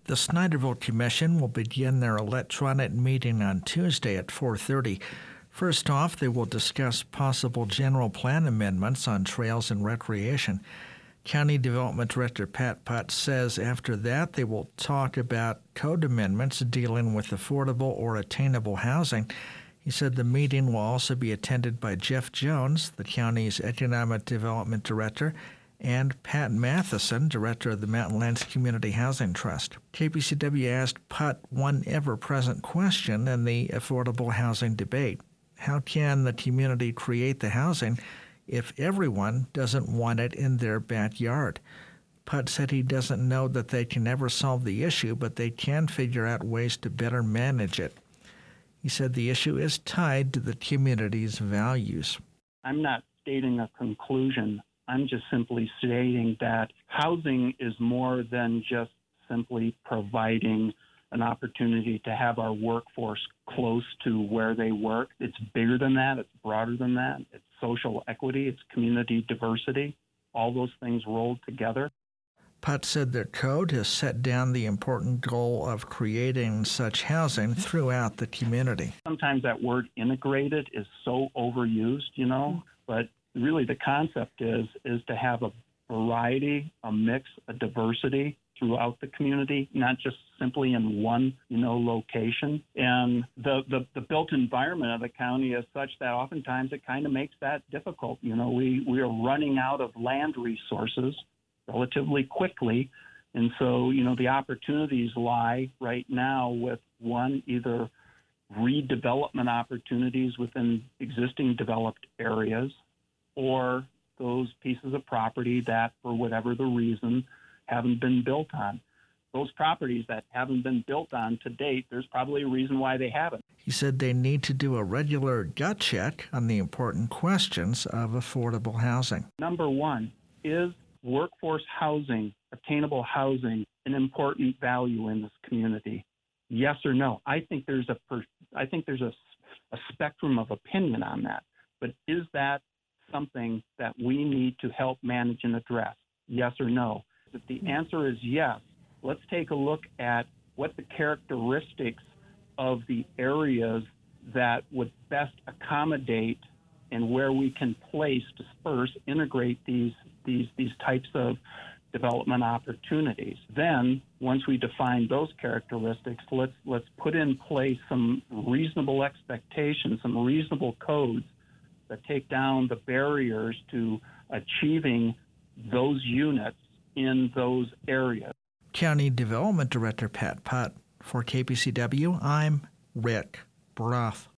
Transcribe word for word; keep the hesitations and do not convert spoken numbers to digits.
The Snyderville Commission will begin their electronic meeting on Tuesday at four thirty. First off, they will discuss possible general plan amendments on trails and recreation. County Development Director Pat Putt says after that they will talk about code amendments dealing with affordable or attainable housing. He said the meeting will also be attended by Jeff Jones, the county's Economic Development Director, and Pat Matheson, Director of the Mountain Lands Community Housing Trust. K P C W asked Putt one ever-present question in the affordable housing debate. How can the community create the housing if everyone doesn't want it in their backyard? Putt said he doesn't know that they can ever solve the issue, but they can figure out ways to better manage it. He said the issue is tied to the community's values. I'm not stating a conclusion. I'm just simply stating that housing is more than just simply providing an opportunity to have our workforce close to where they work. It's bigger than that. It's broader than that. It's social equity. It's community diversity. All those things rolled together. Putt said their code has set down the important goal of creating such housing throughout the community. Sometimes that word integrated is so overused, you know, but really the concept is is to have a variety, a mix, a diversity throughout the community, not just simply in one, you know, location. And the, the, the built environment of the county is such that oftentimes it kind of makes that difficult. You know, we, we are running out of land resources relatively quickly. And so, you know, the opportunities lie right now with one, either redevelopment opportunities within existing developed areas, or those pieces of property that, for whatever the reason, haven't been built on. Those properties that haven't been built on to date, there's probably a reason why they haven't. He said they need to do a regular gut check on the important questions of affordable housing. Number one, is workforce housing, attainable housing, an important value in this community? Yes or no? I think there's a per, I think there's a, a spectrum of opinion on that. But is that something that we need to help manage and address? Yes or no? If the answer is yes, let's take a look at what the characteristics of the areas that would best accommodate and where we can place, disperse, integrate these these these types of development opportunities. Then, once we define those characteristics, let's let's put in place some reasonable expectations, some reasonable codes that take down the barriers to achieving those units in those areas. County Development Director Pat Putt. For K P C W, I'm Rick Brough.